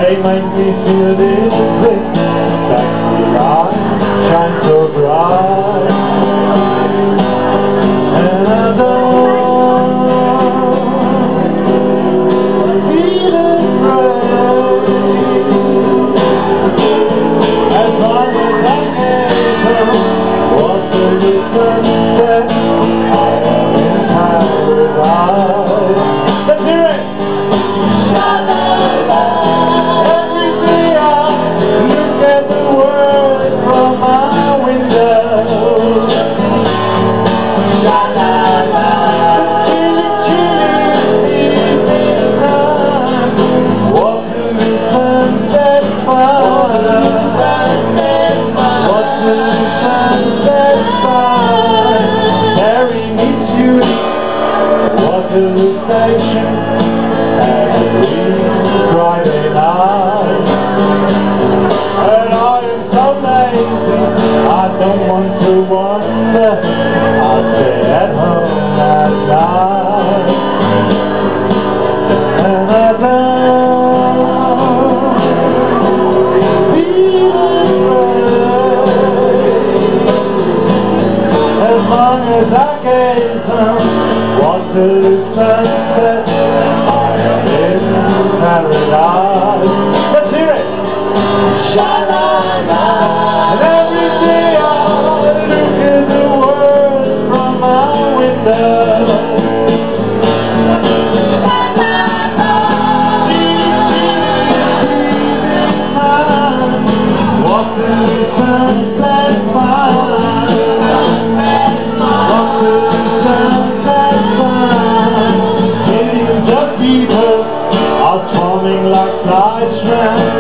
They make me feel dizzy. Taxi lights shine so bright, and I don't feel afraid as long as I gaze on what the sunset. I am in paradise. Let's hear it. Every day I look at the world from my window. Chilly, chilly evening time, watching the sunset fire, watching the sunset fire, carry me to Waterloo Station every Friday night. And I am so lazy, I don't want to wander, I stay at home at night. And I don't feel afraid as long as I gaze on Waterloo sunset. I am in paradise. Let's hear it. Sha-la-la. And every day I look at the world from my window. Sha-la-la. Chilly, chilly time, watching the sunset fire, watching the sunset fire. Millions of people are swarming like flies round